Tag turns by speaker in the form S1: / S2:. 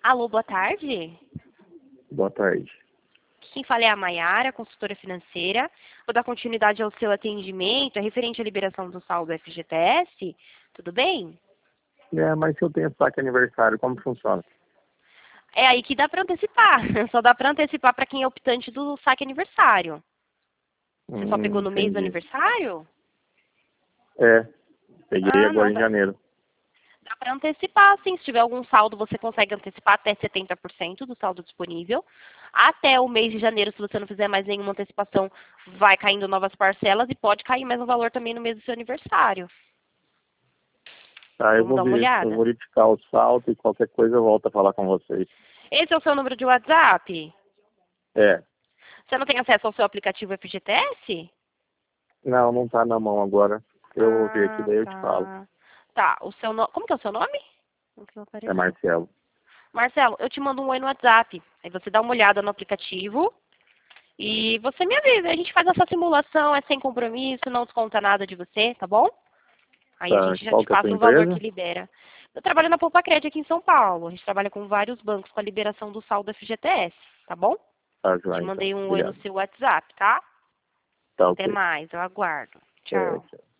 S1: Alô, boa tarde.
S2: Boa tarde.
S1: Quem fala é a Maiara, consultora financeira. Vou dar continuidade ao seu atendimento, é referente à liberação do saldo FGTS. Tudo bem?
S2: Mas se eu tenho saque aniversário, como funciona?
S1: É aí que dá para antecipar. Só dá para antecipar para quem é optante do saque aniversário. Você só pegou no mês do
S2: Entendi.
S1: aniversário?
S2: Peguei
S1: Ah,
S2: agora
S1: não.
S2: em janeiro.
S1: Dá para antecipar, sim. Se tiver algum saldo, você consegue antecipar até 70% do saldo disponível. Até o mês de janeiro, se você não fizer mais nenhuma antecipação, vai caindo novas parcelas e pode cair mais um valor também no mês do seu aniversário.
S2: Tá, eu
S1: Vamos
S2: vou
S1: dar uma
S2: ver, eu vou
S1: olhada?
S2: verificar o salto e qualquer coisa eu volto a falar com vocês.
S1: Esse é o seu número de WhatsApp?
S2: É,
S1: Você não tem acesso ao seu aplicativo FGTS?
S2: não tá na mão agora. Eu vou ver aqui,
S1: Ah,
S2: daí eu te falo.
S1: tá. Tá, o seu nome. Como que é o seu nome? Não que não
S2: É
S1: apareceu.
S2: Marcelo.
S1: Marcelo, eu te mando um oi no WhatsApp. Aí você dá uma olhada no aplicativo e você me avisa. A gente faz essa simulação, é sem compromisso, não desconta nada de você, tá bom? Aí a
S2: Tá,
S1: gente já
S2: qual
S1: te
S2: que é a sua
S1: passa o valor que
S2: empresa?
S1: libera. Eu trabalho na Poupa Crédito aqui em São Paulo. A gente trabalha com vários bancos com a liberação do saldo FGTS, tá bom?
S2: Tá,
S1: Te
S2: João, então.
S1: mandei um oi no
S2: Obrigado.
S1: seu WhatsApp, tá?
S2: Tá,
S1: Até
S2: ok.
S1: mais, eu aguardo.
S2: É,
S1: Tchau.
S2: tchau.